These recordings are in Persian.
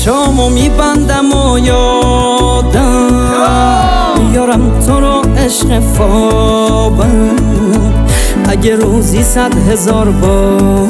چشامو میبندم و یادم یارم تو رو عشق خوابم، اگه روزی 100,000 بار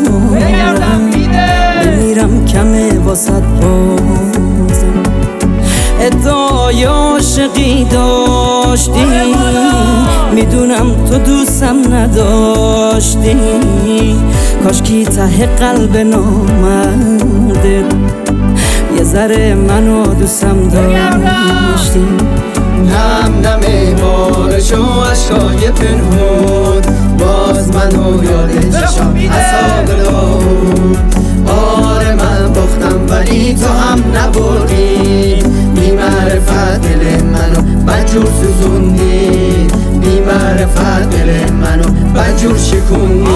بمیرم کمه واسه بازم. ادعای عاشقی داشتی، میدونم تو دوستم نداشتی، کاشکی ته قلب نامردت یه ذره منو دوستم داشتی. نم نم بارش و عشقای پنهون، باز منو یاد چشام حسابلون. آره من باختم ولی تو هم نبردی، بی معرفت دل منو بدجور سوزوندی، بی معرفت دل منو بدجور شکوندی.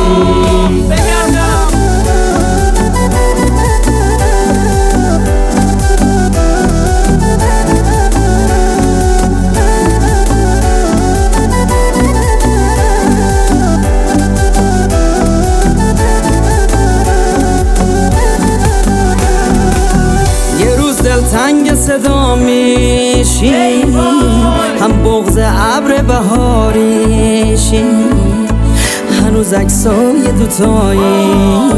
تنگ صدا میشی، هم بغض ابر بهاریشی، هنوز عکسای دوتایی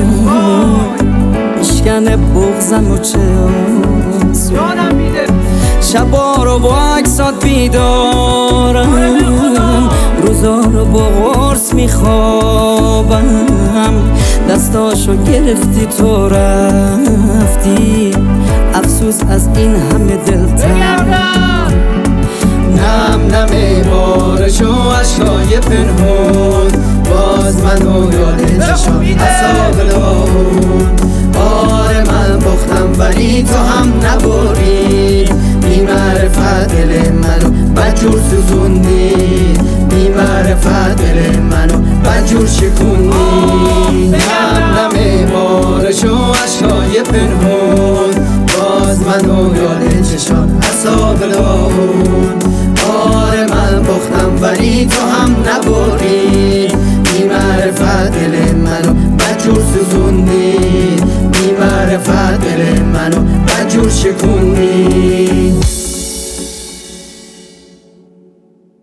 میشکنه بغضم و چه آسون. شبا رو با عکسات بیدارم، روزا رو با قرص میخوابم، دستاشو گرفتی تو رفتی، افسوس از این همه دلتنگ. نم نم بارش و عشقای پنهون، باز منو یاد چشام حسابلون. آره من باختم ولی تو هم نبری، بی معرفت دل منو بدجور سوزوندی، بی معرفت دل منو بدجور شکوندی. نم نم بارش و عشقای پنهون، باز منو یاد چشام حسابلون. آره من باختم ولی تو هم نبری، بی معرفت دل منو بدجور سوزوندی، بی معرفت دل منو بدجور شکوندی.